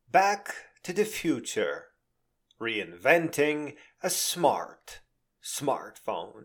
Back to the future. Reinventing a smartphone.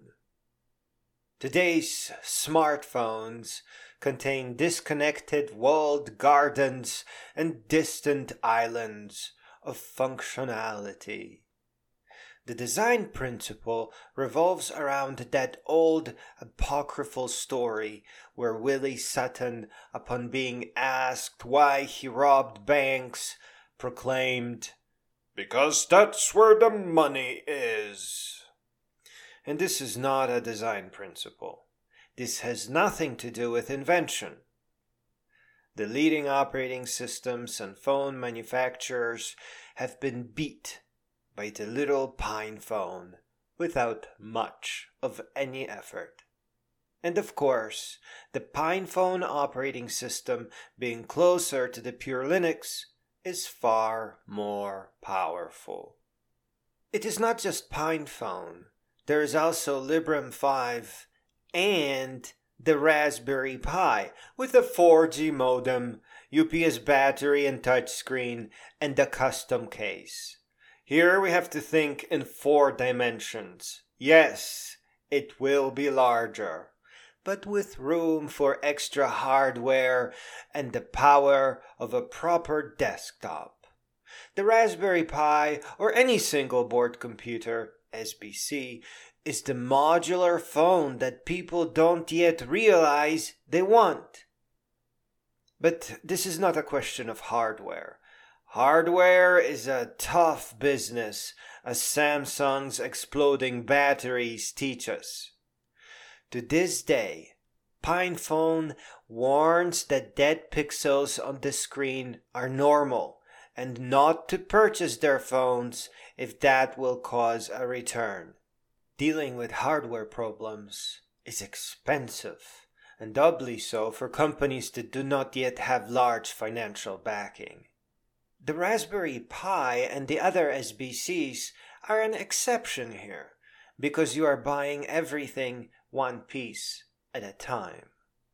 Today's smartphones contain disconnected walled gardens and distant islands of functionality. The design principle revolves around that old apocryphal story where Willie Sutton, upon being asked why he robbed banks, proclaimed, "Because that's where the money is." And this is not a design principle. This has nothing to do with invention. The leading operating systems and phone manufacturers have been beat by the little pine phone without much of any effort. And of course, the pine phone operating system, being closer to the pure Linux, is far more powerful. It is not just pine phone. There is also Librem 5 and the Raspberry Pi with a 4G modem, UPS battery and touchscreen, and a custom case. Here we have to think in 4 dimensions. Yes, it will be larger, but with room for extra hardware and the power of a proper desktop. The Raspberry Pi, or any single board computer, SBC, is the modular phone that people don't yet realize they want. But this is not a question of hardware. Hardware is a tough business, as Samsung's exploding batteries teach us. To this day, PinePhone warns that dead pixels on the screen are normal and not to purchase their phones if that will cause a return. Dealing with hardware problems is expensive, and doubly so for companies that do not yet have large financial backing. The Raspberry Pi and the other SBCs are an exception here, because you are buying everything one piece at a time.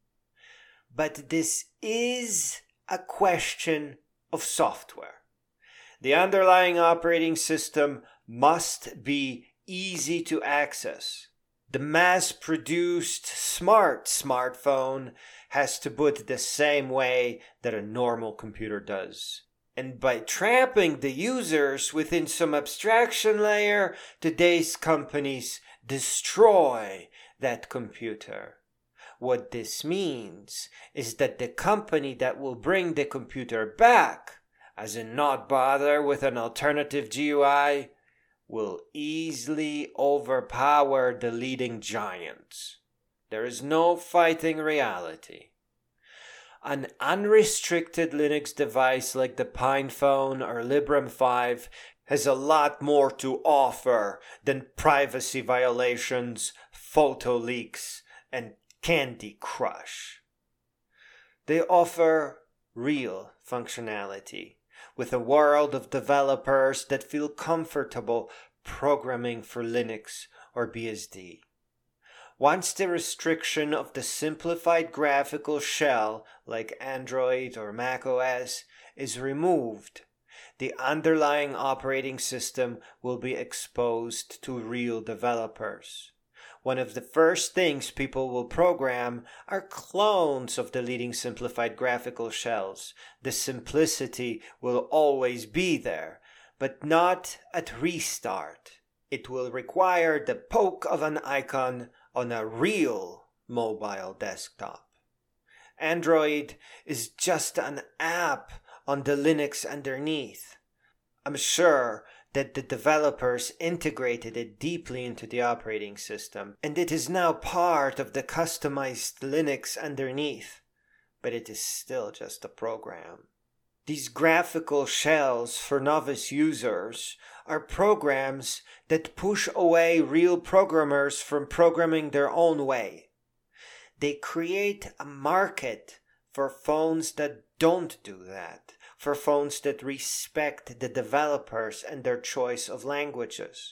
But this is a question of software. The underlying operating system must be easy to access. The mass-produced smartphone has to boot the same way that a normal computer does. And by trapping the users within some abstraction layer, today's companies destroy that computer. What this means is that the company that will bring the computer back, as in not bother with an alternative GUI, will easily overpower the leading giants. There is no fighting reality. An unrestricted Linux device like the PinePhone or Librem 5 has a lot more to offer than privacy violations, photo leaks, and Candy Crush. They offer real functionality with a world of developers that feel comfortable programming for Linux or BSD. Once the restriction of the simplified graphical shell, like Android or macOS, is removed, the underlying operating system will be exposed to real developers. One of the first things people will program are clones of the leading simplified graphical shells. The simplicity will always be there, but not at restart. It will require the poke of an icon on a real mobile desktop. Android is just an app on the Linux underneath. I'm sure that the developers integrated it deeply into the operating system, and it is now part of the customized Linux underneath, but it is still just a program. These graphical shells for novice users are programs that push away real programmers from programming their own way. They create a market for phones that don't do that, for phones that respect the developers and their choice of languages.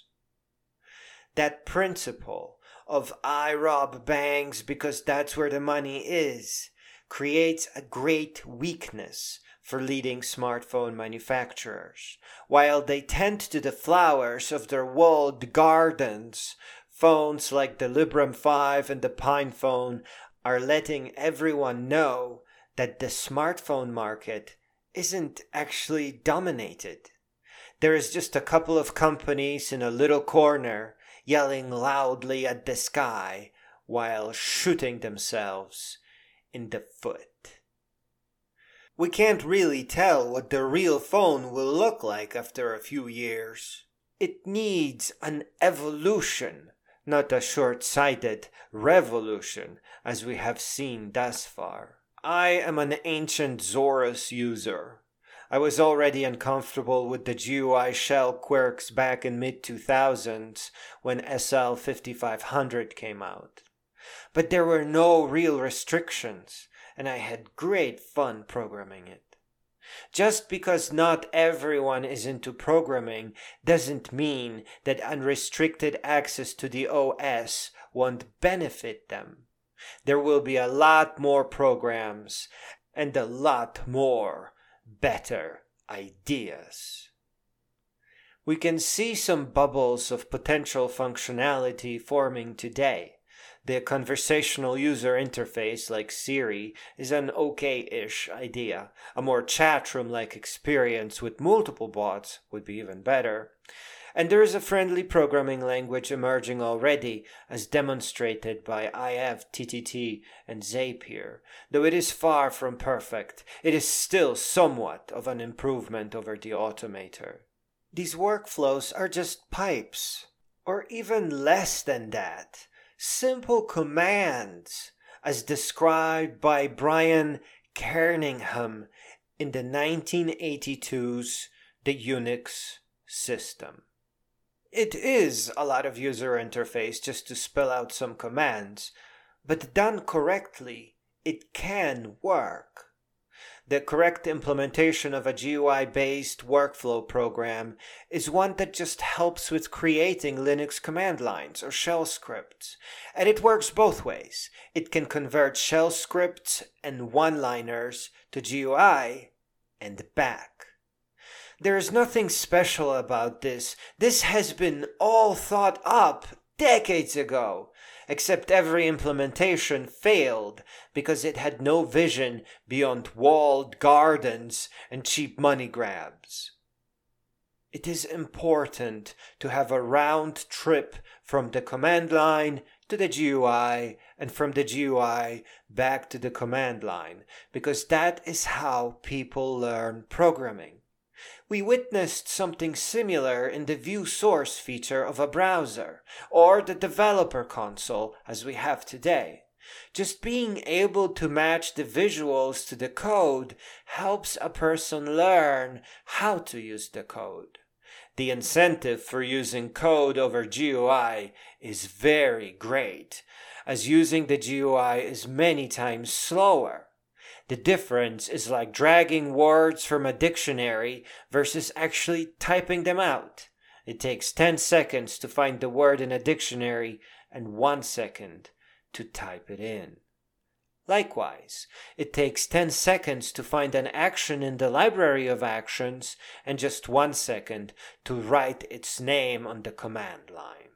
That principle of I rob banks because that's where the money is creates a great weakness for leading smartphone manufacturers. While they tend to the flowers of their walled gardens, phones like the Librem 5 and the PinePhone are letting everyone know that the smartphone market isn't actually dominated. There is just a couple of companies in a little corner yelling loudly at the sky while shooting themselves in the foot. We can't really tell what the real phone will look like after a few years. It needs an evolution, not a short-sighted revolution, as we have seen thus far. I am an ancient Zorus user. I was already uncomfortable with the GUI shell quirks back in mid-2000s when SL5500 came out. But there were no real restrictions, and I had great fun programming it. Just because not everyone is into programming doesn't mean that unrestricted access to the OS won't benefit them. There will be a lot more programs and a lot more better ideas. We can see some bubbles of potential functionality forming today. The conversational user interface like Siri is an okay-ish idea. A more chat room-like experience with multiple bots would be even better. And there is a friendly programming language emerging already, as demonstrated by IFTTT and Zapier. Though it is far from perfect, it is still somewhat of an improvement over the Automator. These workflows are just pipes, or even less than that. Simple commands, as described by Brian Kernighan in the 1982's The Unix System. It is a lot of user interface just to spell out some commands, but done correctly, it can work. The correct implementation of a GUI-based workflow program is one that just helps with creating Linux command lines or shell scripts. And it works both ways. It can convert shell scripts and one-liners to GUI and back. There is nothing special about this. This has been all thought up decades ago. Except every implementation failed because it had no vision beyond walled gardens and cheap money grabs. It is important to have a round trip from the command line to the GUI and from the GUI back to the command line, because that is how people learn programming. We witnessed something similar in the view source feature of a browser, or the developer console as we have today. Just being able to match the visuals to the code helps a person learn how to use the code. The incentive for using code over GUI is very great, as using the GUI is many times slower. The difference is like dragging words from a dictionary versus actually typing them out. It takes 10 seconds to find the word in a dictionary and 1 second to type it in. Likewise, it takes 10 seconds to find an action in the library of actions and just 1 second to write its name on the command line.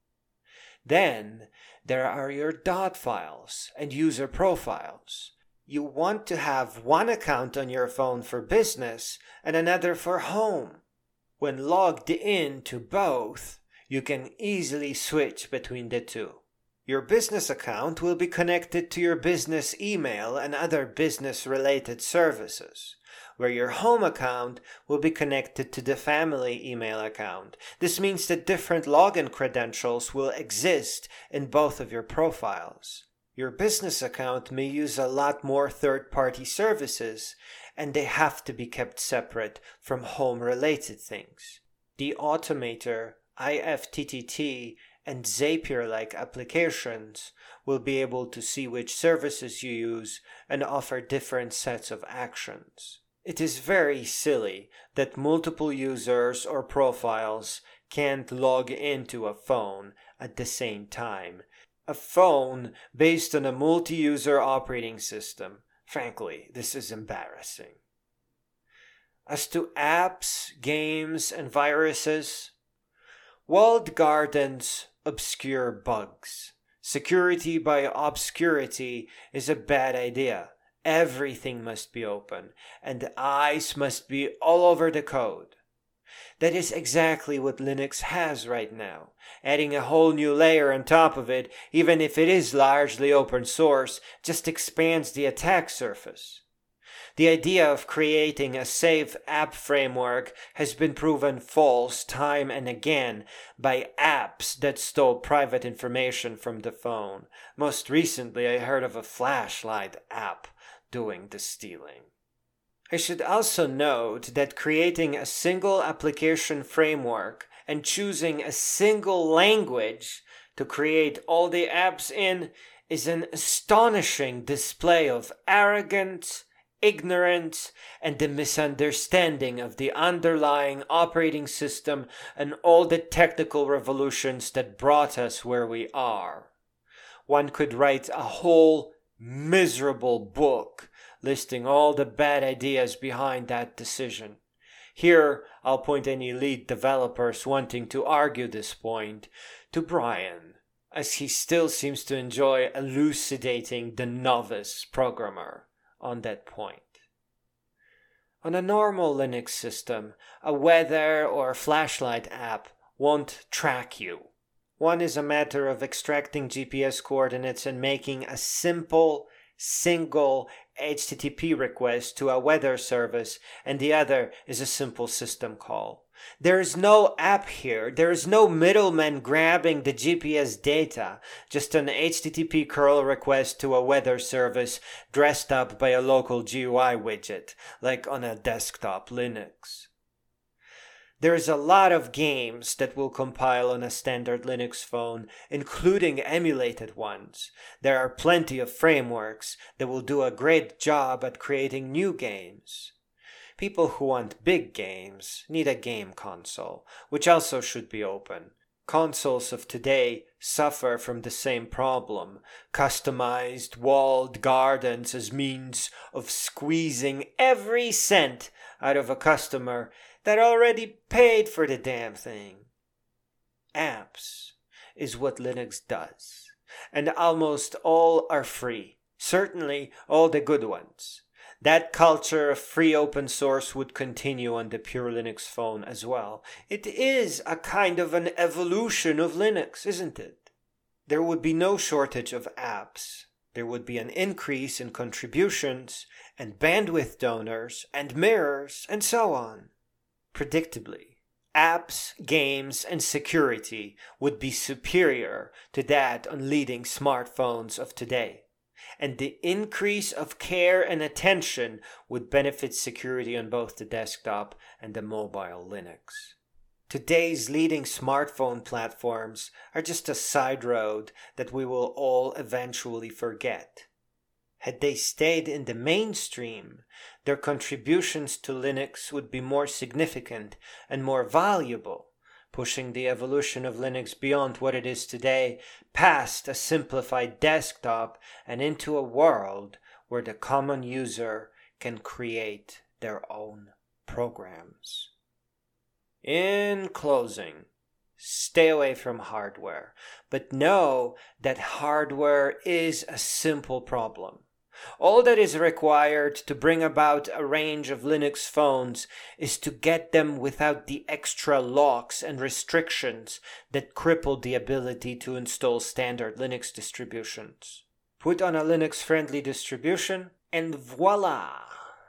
Then there are your dot files and user profiles. You want to have one account on your phone for business and another for home. When logged in to both, you can easily switch between the two. Your business account will be connected to your business email and other business-related services, where your home account will be connected to the family email account. This means that different login credentials will exist in both of your profiles. Your business account may use a lot more third-party services, and they have to be kept separate from home-related things. The Automator, IFTTT, and Zapier-like applications will be able to see which services you use and offer different sets of actions. It is very silly that multiple users or profiles can't log into a phone at the same time. A phone based on a multi-user operating system. Frankly, this is embarrassing. As to apps, games, and viruses, walled gardens obscure bugs. Security by obscurity is a bad idea. Everything must be open, and eyes must be all over the code. That is exactly what Linux has right now. Adding a whole new layer on top of it, even if it is largely open source, just expands the attack surface. The idea of creating a safe app framework has been proven false time and again by apps that stole private information from the phone. Most recently, I heard of a flashlight app doing the stealing. I should also note that creating a single application framework and choosing a single language to create all the apps in is an astonishing display of arrogance, ignorance, and the misunderstanding of the underlying operating system and all the technical revolutions that brought us where we are. One could write a whole miserable book listing all the bad ideas behind that decision. Here, I'll point any lead developers wanting to argue this point to Brian, as he still seems to enjoy elucidating the novice programmer on that point. On a normal Linux system, a weather or flashlight app won't track you. One is a matter of extracting GPS coordinates and making a simple, single HTTP request to a weather service, and the other is a simple system call. There is no app here. There is no middleman grabbing the GPS data, just an HTTP curl request to a weather service dressed up by a local GUI widget, like on a desktop Linux. There is a lot of games that will compile on a standard Linux phone, including emulated ones. There are plenty of frameworks that will do a great job at creating new games. People who want big games need a game console, which also should be open. Consoles of today suffer from the same problem. Customized walled gardens as means of squeezing every cent out of a customer that already paid for the damn thing. Apps is what Linux does, and almost all are free. Certainly all the good ones. That culture of free open source would continue on the pure Linux phone as well. It is a kind of an evolution of Linux, isn't it? There would be no shortage of apps. There would be an increase in contributions and bandwidth donors and mirrors and so on. Predictably, apps, games, and security would be superior to that on leading smartphones of today. And the increase of care and attention would benefit security on both the desktop and the mobile Linux. Today's leading smartphone platforms are just a side road that we will all eventually forget. Had they stayed in the mainstream, their contributions to Linux would be more significant and more valuable, pushing the evolution of Linux beyond what it is today, past a simplified desktop and into a world where the common user can create their own programs. In closing, stay away from hardware, but know that hardware is a simple problem. All that is required to bring about a range of Linux phones is to get them without the extra locks and restrictions that cripple the ability to install standard Linux distributions. Put on a Linux-friendly distribution, and voila!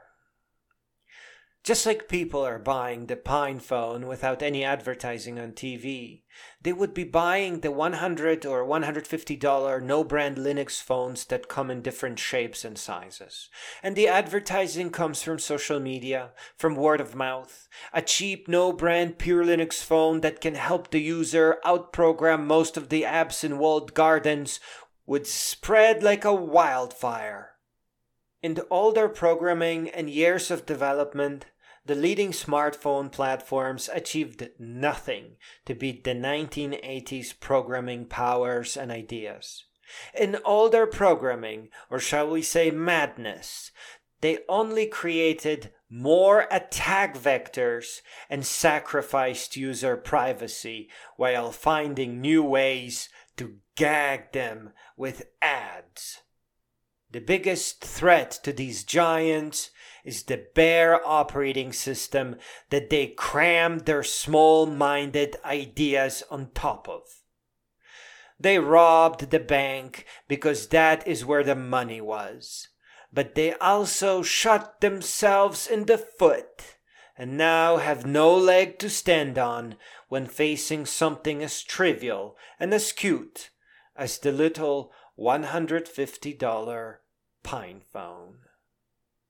Just like people are buying the Pine phone without any advertising on TV, they would be buying the $100 or $150 no-brand Linux phones that come in different shapes and sizes. And the advertising comes from social media, from word of mouth, a cheap no-brand pure Linux phone that can help the user outprogram most of the apps in walled gardens would spread like a wildfire. In all their programming and years of development, the leading smartphone platforms achieved nothing to beat the 1980s programming powers and ideas. In all their programming, or shall we say madness, they only created more attack vectors, and sacrificed user privacy while finding new ways to gag them with ads. The biggest threat to these giants is the bare operating system that they crammed their small-minded ideas on top of. They robbed the bank because that is where the money was. But they also shot themselves in the foot and now have no leg to stand on when facing something as trivial and as cute as the little $150 PinePhone.